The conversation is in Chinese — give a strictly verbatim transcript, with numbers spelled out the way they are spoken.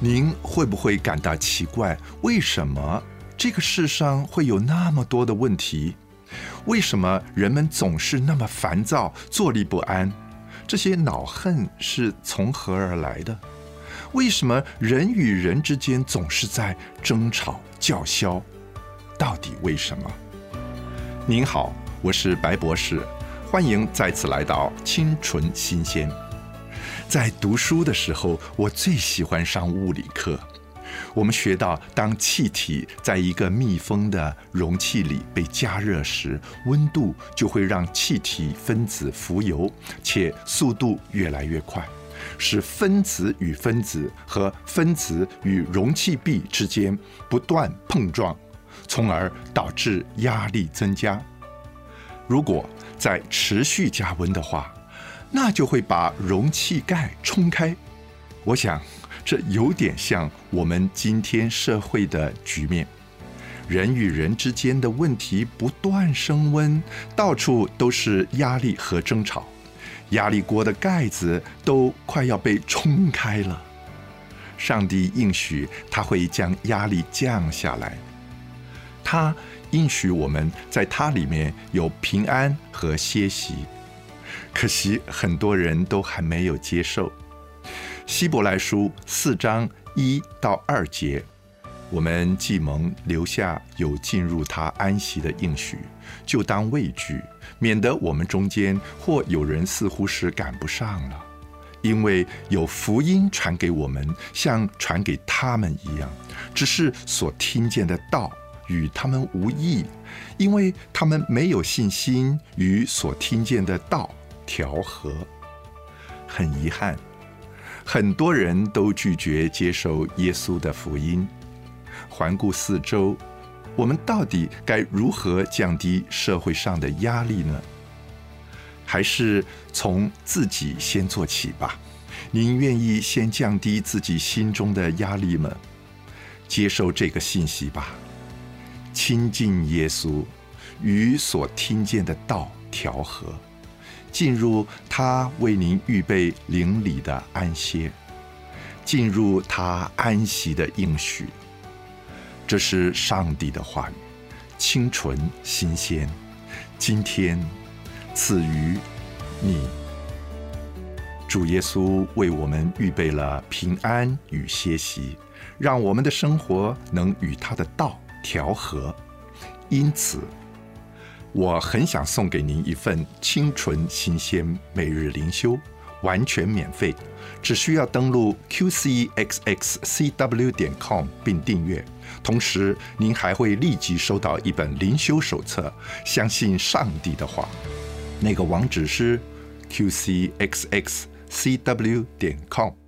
您会不会感到奇怪，为什么这个世上会有那么多的问题？为什么人们总是那么烦躁、坐立不安？这些恼恨是从何而来的？为什么人与人之间总是在争吵、叫嚣？到底为什么？您好，我是白博士，欢迎再次来到清纯新鲜。在读书的时候，我最喜欢上物理课。我们学到，当气体在一个密封的容器里被加热时，温度就会让气体分子浮游，且速度越来越快，使分子与分子和分子与容器壁之间不断碰撞，从而导致压力增加。如果再持续加温的话，那就会把容器盖冲开。我想这有点像我们今天社会的局面，人与人之间的问题不断升温，到处都是压力和争吵，压力锅的盖子都快要被冲开了。上帝应许他会将压力降下来，他应许我们在他里面有平安和歇息。可惜很多人都还没有接受。希伯来书四章一到二节，我们既蒙留下有进入他安息的应许，就当畏惧，免得我们中间或有人似乎是赶不上了。因为有福音传给我们，像传给他们一样，只是所听见的道与他们无益，因为他们没有信心与所听见的道调和。很遗憾，很多人都拒绝接受耶稣的福音。环顾四周，我们到底该如何降低社会上的压力呢？还是从自己先做起吧。您愿意先降低自己心中的压力吗？接受这个信息吧，亲近耶稣，与所听见的道调和，进入他为您预备灵里的安歇，进入他安息的应许。这是上帝的话语，清纯新鲜，今天赐予你。主耶稣为我们预备了平安与歇息，让我们的生活能与他的道调和。因此我很想送给您一份清纯新鲜每日灵修，完全免费，只需要登录 Q C X X C W 点 com 并订阅。同时您还会立即收到一本灵修手册，相信上帝的话。那个网址是 Q C X X C W 点 com。